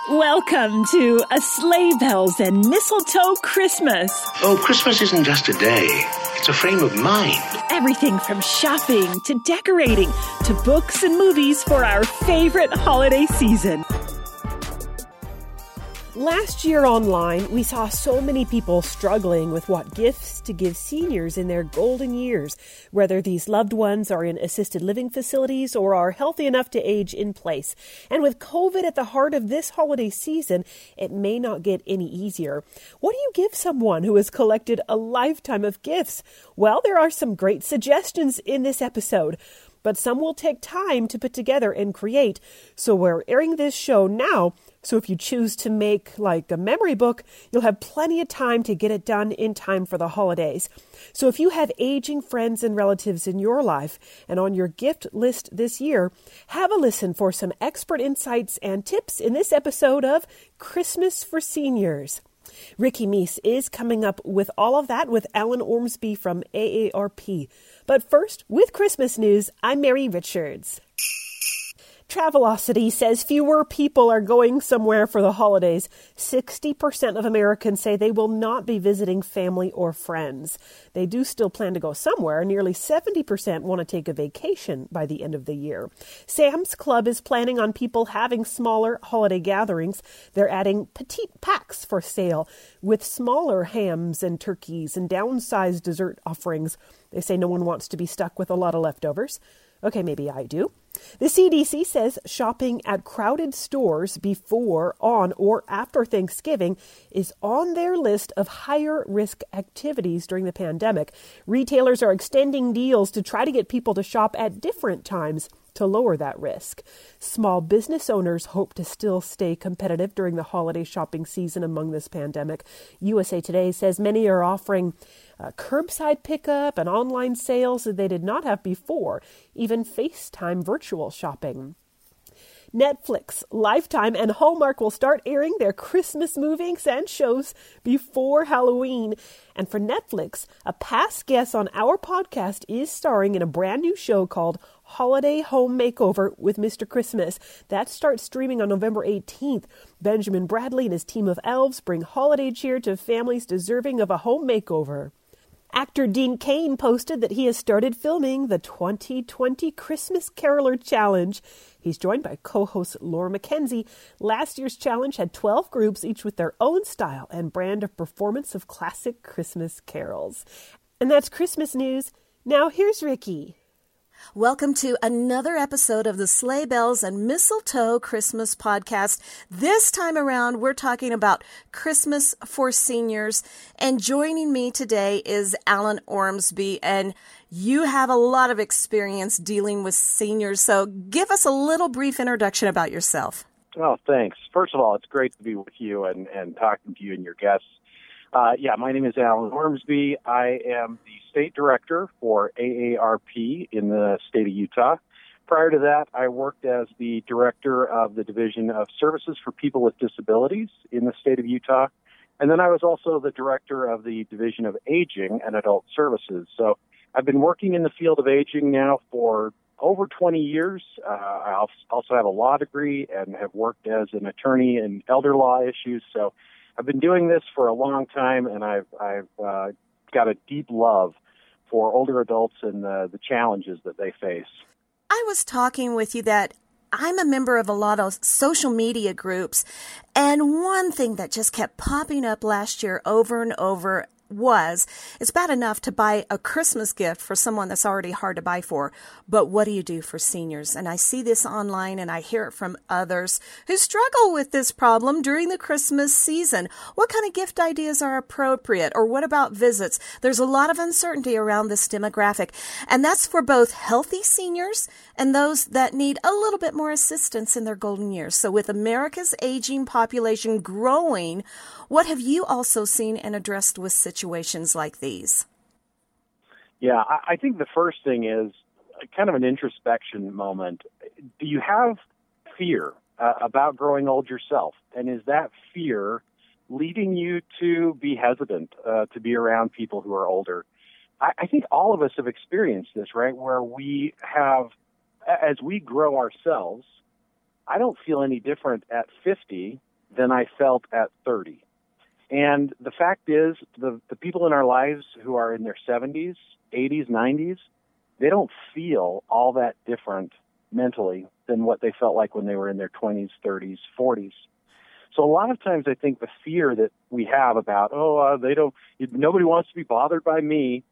Welcome to A Sleigh Bells and Mistletoe Christmas. Oh, Christmas isn't just a day. It's a frame of mind. Everything from shopping to decorating to books and movies for our favorite holiday season. Last year online, we saw so many people struggling with what gifts to give seniors in their golden years, whether these loved ones are in assisted living facilities or are healthy enough to age in place. And with COVID at the heart of this holiday season, it may not get any easier. What do you give someone who has collected a lifetime of gifts? Well, there are some great suggestions in this episode, but some will take time to put together and create. So we're airing this show now. So if you choose to make like a memory book, you'll have plenty of time to get it done in time for the holidays. So if you have aging friends and relatives in your life and on your gift list this year, have a listen for some expert insights and tips in this episode of Christmas for Seniors. Ricky Meese is coming up with all of that with Alan Ormsby from AARP. But first, with Christmas news, I'm Mary Richards. Travelocity says fewer people are going somewhere for the holidays. 60% of Americans say they will not be visiting family or friends. They do still plan to go somewhere. Nearly 70% want to take a vacation by the end of the year. Sam's Club is planning on people having smaller holiday gatherings. They're adding petite packs for sale with smaller hams and turkeys and downsized dessert offerings. They say no one wants to be stuck with a lot of leftovers. Okay, maybe I do. The CDC says shopping at crowded stores before, on, or after Thanksgiving is on their list of higher risk activities during the pandemic. Retailers are extending deals to try to get people to shop at different times to lower that risk. Small business owners hope to still stay competitive during the holiday shopping season among this pandemic. USA Today says many are offering curbside pickup and online sales that they did not have before, even FaceTime virtual shopping. Netflix, Lifetime, and Hallmark will start airing their Christmas movies and shows before Halloween. And for Netflix, a past guest on our podcast is starring in a brand new show called Holiday Home Makeover with Mr. Christmas. That starts streaming on November 18th. Benjamin Bradley and his team of elves bring holiday cheer to families deserving of a home makeover. Actor Dean Cain posted that he has started filming the 2020 Christmas Caroler Challenge. He's joined by co-host Laura McKenzie. Last year's challenge had 12 groups, each with their own style and brand of performance of classic Christmas carols. And that's Christmas news. Now here's Ricky. Welcome to another episode of the Sleigh Bells and Mistletoe Christmas podcast. This time around, we're talking about Christmas for seniors. And joining me today is Alan Ormsby. And you have a lot of experience dealing with seniors. So give us a little brief introduction about yourself. Oh, thanks. First of all, it's great to be with you and talking to you and your guests. My name is Alan Ormsby. I am the state director for AARP in the state of Utah. Prior to that, I worked as the director of the Division of Services for People with Disabilities in the state of Utah. And then I was also the director of the Division of Aging and Adult Services. So I've been working in the field of aging now for over 20 years. I also have a law degree and have worked as an attorney in elder law issues. So I've been doing this for a long time, and I've got a deep love for older adults and the challenges that they face. I was talking with you that I'm a member of a lot of social media groups, and one thing that just kept popping up last year over and over was, it's bad enough to buy a Christmas gift for someone that's already hard to buy for, but what do you do for seniors? And I see this online and I hear it from others who struggle with this problem during the Christmas season. What kind of gift ideas are appropriate? Or what about visits? There's a lot of uncertainty around this demographic, and that's for both healthy seniors and those that need a little bit more assistance in their golden years. So with America's aging population growing, what have you also seen and addressed with situations like these? Yeah, I think the first thing is kind of an introspection moment. Do you have fear about growing old yourself? And is that fear leading you to be hesitant to be around people who are older? I think all of us have experienced this, right? Where we have, as we grow ourselves, I don't feel any different at 50 than I felt at 30. And the fact is, the people in our lives who are in their 70s, 80s, 90s, they don't feel all that different mentally than what they felt like when they were in their 20s, 30s, 40s. So a lot of times I think the fear that we have about, nobody wants to be bothered by me,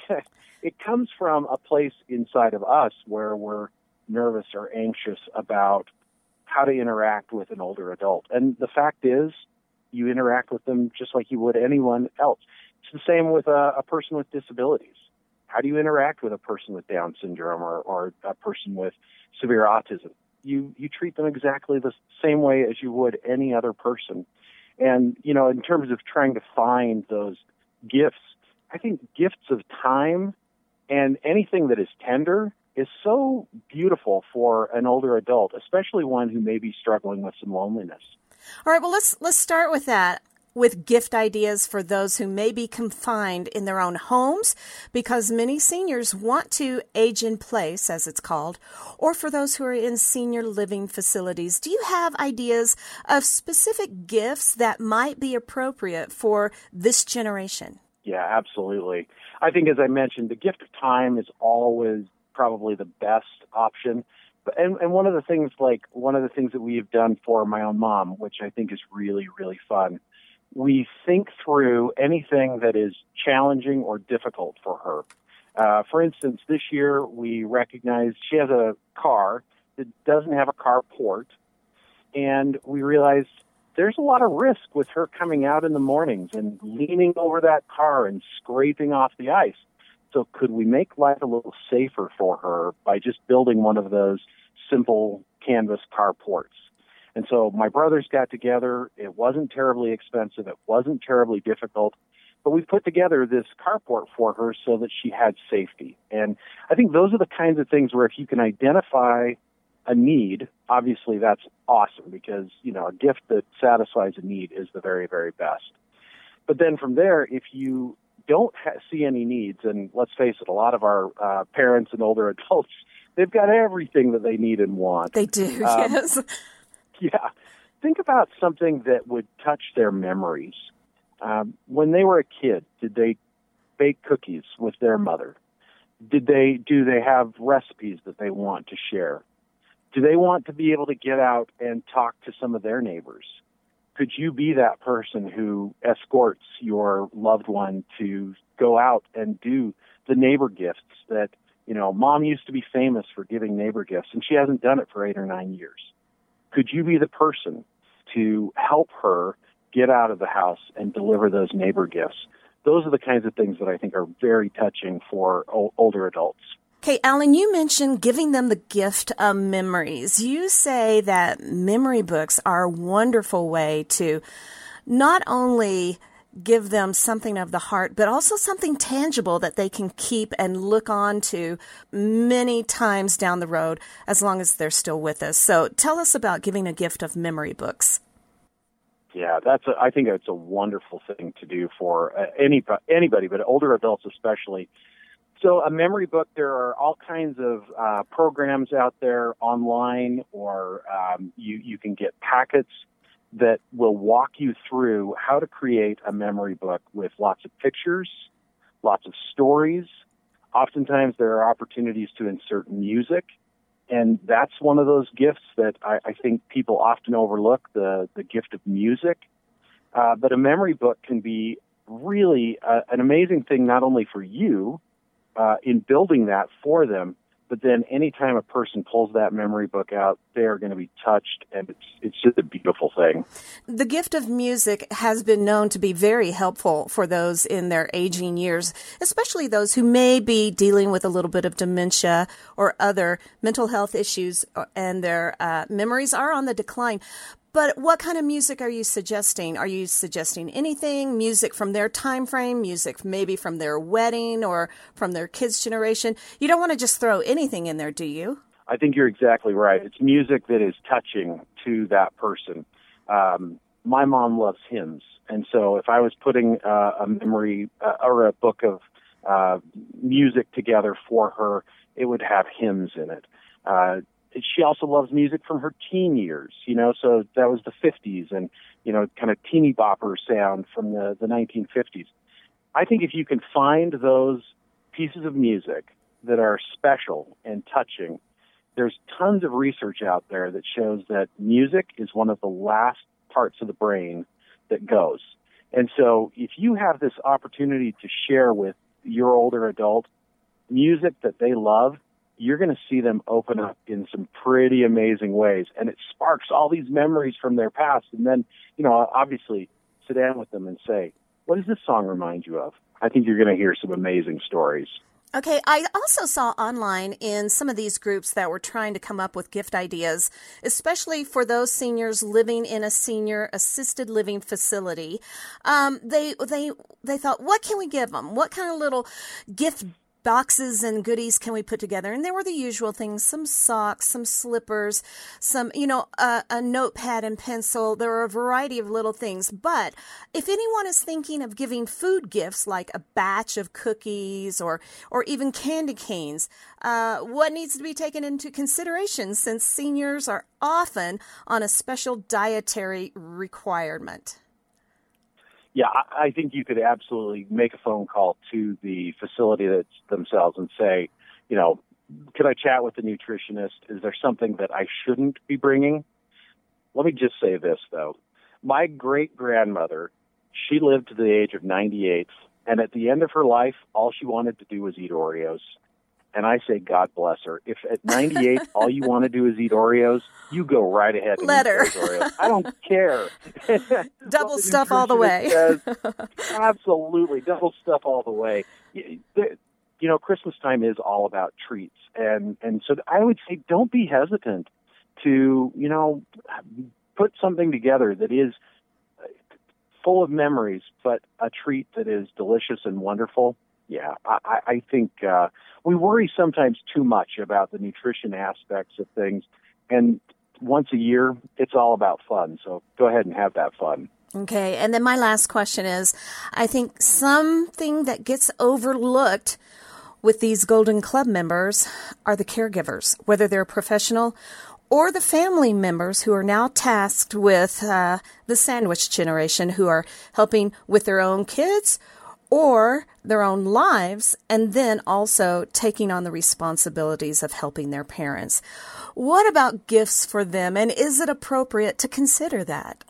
it comes from a place inside of us where we're nervous or anxious about how to interact with an older adult. And the fact is, you interact with them just like you would anyone else. It's the same with a person with disabilities. How do you interact with a person with Down syndrome or a person with severe autism? You treat them exactly the same way as you would any other person. And, in terms of trying to find those gifts, I think gifts of time and anything that is tender is so beautiful for an older adult, especially one who may be struggling with some loneliness. All right, well, let's start with that, with gift ideas for those who may be confined in their own homes, because many seniors want to age in place, as it's called, or for those who are in senior living facilities. Do you have ideas of specific gifts that might be appropriate for this generation? Yeah, absolutely. I think, as I mentioned, the gift of time is always probably the best option. And one of the things that we have done for my own mom, which I think is really, really fun, we think through anything that is challenging or difficult for her. For instance, this year we recognized she has a car that doesn't have a carport, and we realized there's a lot of risk with her coming out in the mornings and leaning over that car and scraping off the ice. So could we make life a little safer for her by just building one of those simple canvas carports? And so my brothers got together. It wasn't terribly expensive. It wasn't terribly difficult. But we put together this carport for her so that she had safety. And I think those are the kinds of things where if you can identify a need, obviously that's awesome because, a gift that satisfies a need is the very, very best. But then from there, if you don't see any needs, and let's face it, a lot of our parents and older adults, they've got everything that they need and want. They do, yes. Yeah. Think about something that would touch their memories. When they were a kid, did they bake cookies with their mother? Do they have recipes that they want to share? Do they want to be able to get out and talk to some of their neighbors? Could you be that person who escorts your loved one to go out and do the neighbor gifts that, Mom used to be famous for giving neighbor gifts, and she hasn't done it for 8 or 9 years? Could you be the person to help her get out of the house and deliver those neighbor gifts? Those are the kinds of things that I think are very touching for older adults. Okay, Alan, you mentioned giving them the gift of memories. You say that memory books are a wonderful way to not only give them something of the heart, but also something tangible that they can keep and look on to many times down the road as long as they're still with us. So tell us about giving a gift of memory books. Yeah, I think it's a wonderful thing to do for anybody, but older adults especially. So a memory book, there are all kinds of programs out there online, or you can get packets that will walk you through how to create a memory book with lots of pictures, lots of stories. Oftentimes there are opportunities to insert music, and that's one of those gifts that I think people often overlook, the gift of music. But a memory book can be really an amazing thing, not only for you, in building that for them, but then anytime a person pulls that memory book out, they are going to be touched, and it's just a beautiful thing. The gift of music has been known to be very helpful for those in their aging years, especially those who may be dealing with a little bit of dementia or other mental health issues, and their memories are on the decline. But what kind of music are you suggesting? Are you suggesting anything? Music from their time frame, music maybe from their wedding or from their kids' generation? You don't want to just throw anything in there, do you? I think you're exactly right. It's music that is touching to that person. My mom loves hymns, and so if I was putting a memory or a book of music together for her, it would have hymns in it. she also loves music from her teen years, so that was the 50s and, kind of teeny bopper sound from the 1950s. I think if you can find those pieces of music that are special and touching, there's tons of research out there that shows that music is one of the last parts of the brain that goes. And so if you have this opportunity to share with your older adult music that they love, you're going to see them open up in some pretty amazing ways. And it sparks all these memories from their past. And then, obviously sit down with them and say, what does this song remind you of? I think you're going to hear some amazing stories. Okay, I also saw online in some of these groups that were trying to come up with gift ideas, especially for those seniors living in a senior assisted living facility. They thought, what can we give them? What kind of little gift boxes and goodies can we put together? And there were the usual things, some socks, some slippers, some, a notepad and pencil. There were a variety of little things. But if anyone is thinking of giving food gifts like a batch of cookies or even candy canes, what needs to be taken into consideration since seniors are often on a special dietary requirement? Yeah, I think you could absolutely make a phone call to the facility themselves and say, could I chat with the nutritionist? Is there something that I shouldn't be bringing? Let me just say this, though. My great-grandmother, she lived to the age of 98, and at the end of her life, all she wanted to do was eat Oreos. And I say, God bless her. If at 98, all you want to do is eat Oreos, you go right ahead and Let eat her. those Oreos. I don't care. Double stuff all the way. Says, absolutely. Double stuff all the way. Christmas time is all about treats. And so I would say don't be hesitant to, put something together that is full of memories, but a treat that is delicious and wonderful. Yeah, I think we worry sometimes too much about the nutrition aspects of things. And once a year, it's all about fun. So go ahead and have that fun. Okay. And then my last question is, I think something that gets overlooked with these Golden Club members are the caregivers, whether they're professional or the family members who are now tasked with the sandwich generation, who are helping with their own kids or their own lives, and then also taking on the responsibilities of helping their parents. What about gifts for them, and is it appropriate to consider that?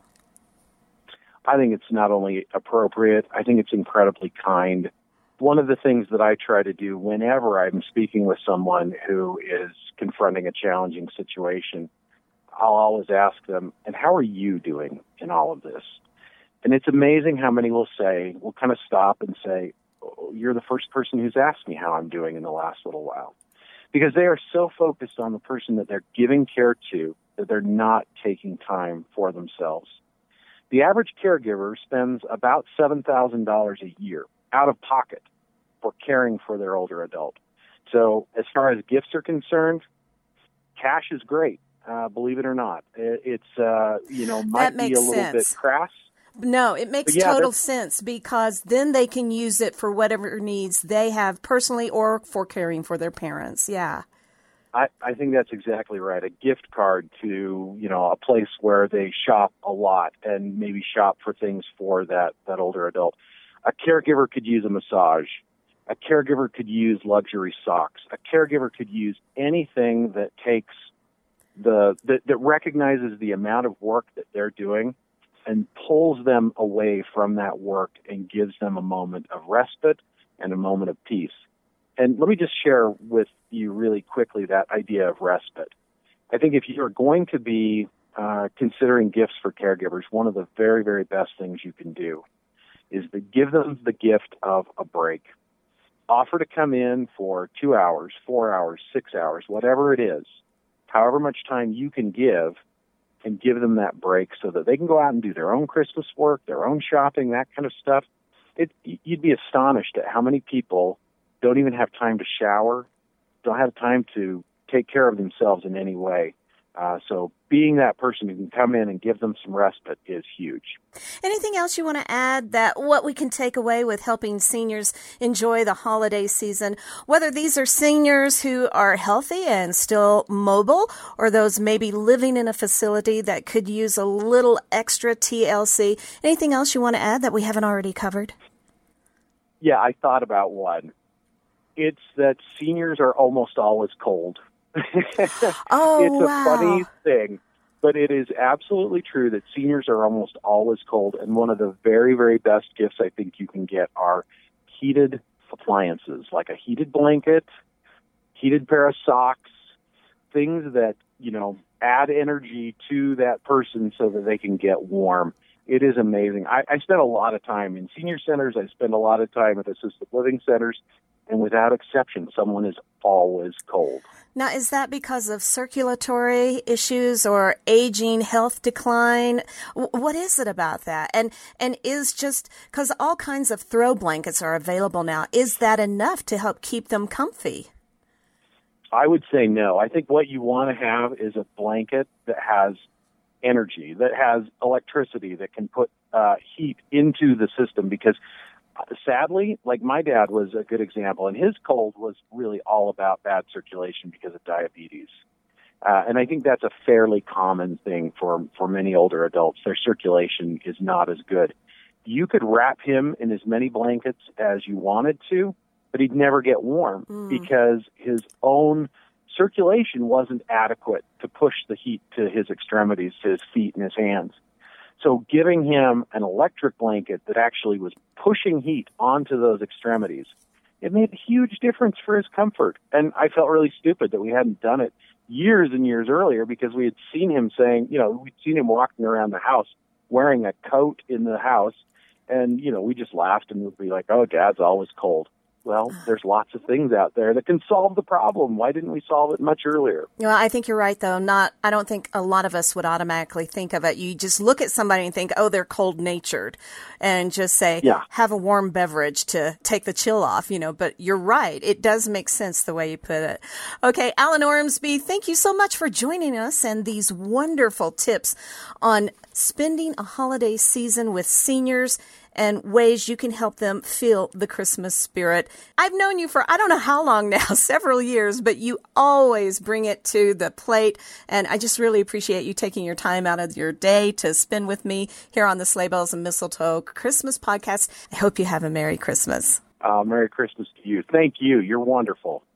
I think it's not only appropriate, I think it's incredibly kind. One of the things that I try to do whenever I'm speaking with someone who is confronting a challenging situation, I'll always ask them, and how are you doing in all of this? And it's amazing how many will kind of stop and say, oh, you're the first person who's asked me how I'm doing in the last little while. Because they are so focused on the person that they're giving care to that they're not taking time for themselves. The average caregiver spends about $7,000 a year out of pocket for caring for their older adult. So as far as gifts are concerned, cash is great, believe it or not. It's might be a little bit crass. No, it makes total sense, because then they can use it for whatever needs they have personally or for caring for their parents. Yeah. I think that's exactly right. A gift card to, a place where they shop a lot and maybe shop for things for that older adult. A caregiver could use a massage. A caregiver could use luxury socks. A caregiver could use anything that takes that recognizes the amount of work that they're doing and pulls them away from that work and gives them a moment of respite and a moment of peace. And let me just share with you really quickly that idea of respite. I think if you're going to be considering gifts for caregivers, one of the very, very best things you can do is to give them the gift of a break. Offer to come in for 2 hours, 4 hours, 6 hours, whatever it is, however much time you can give, and give them that break so that they can go out and do their own Christmas work, their own shopping, that kind of stuff. You'd be astonished at how many people don't even have time to shower, don't have time to take care of themselves in any way. So being that person who can come in and give them some respite is huge. Anything else you want to add that what we can take away with helping seniors enjoy the holiday season, whether these are seniors who are healthy and still mobile or those maybe living in a facility that could use a little extra TLC? Anything else you want to add that we haven't already covered? Yeah, I thought about one. It's that seniors are almost always cold. It's a funny thing, but it is absolutely true that seniors are almost always cold, and one of the very, very best gifts I think you can get are heated appliances, like a heated blanket, heated pair of socks, things that, add energy to that person so that they can get warm. It is amazing. I spend a lot of time in senior centers. I spend a lot of time at assisted living centers. And without exception, someone is always cold. Now, is that because of circulatory issues or aging, health decline? What is it about that? And is just because all kinds of throw blankets are available now, is that enough to help keep them comfy? I would say no. I think what you want to have is a blanket that has energy, that has electricity, that can put heat into the system, because sadly, like my dad was a good example, and his cold was really all about bad circulation because of diabetes. And I think that's a fairly common thing for many older adults. Their circulation is not as good. You could wrap him in as many blankets as you wanted to, but he'd never get warm because his own circulation wasn't adequate to push the heat to his extremities, to his feet and his hands. So giving him an electric blanket that actually was pushing heat onto those extremities, it made a huge difference for his comfort. And I felt really stupid that we hadn't done it years and years earlier, because we had seen him we'd seen him walking around the house wearing a coat in the house. And, we just laughed and would be like, oh, Dad's always cold. Well, there's lots of things out there that can solve the problem. Why didn't we solve it much earlier? Well, I think you're right, though. I don't think a lot of us would automatically think of it. You just look at somebody and think, oh, they're cold-natured, and just say, have a warm beverage to take the chill off, But you're right. It does make sense the way you put it. Okay, Alan Ormsby, thank you so much for joining us and these wonderful tips on spending a holiday season with seniors and ways you can help them feel the Christmas spirit. I've known you for I don't know how long now, several years, but you always bring it to the plate. And I just really appreciate you taking your time out of your day to spend with me here on the Sleigh Bells and Mistletoe Christmas podcast. I hope you have a Merry Christmas. Merry Christmas to you. Thank you. You're wonderful.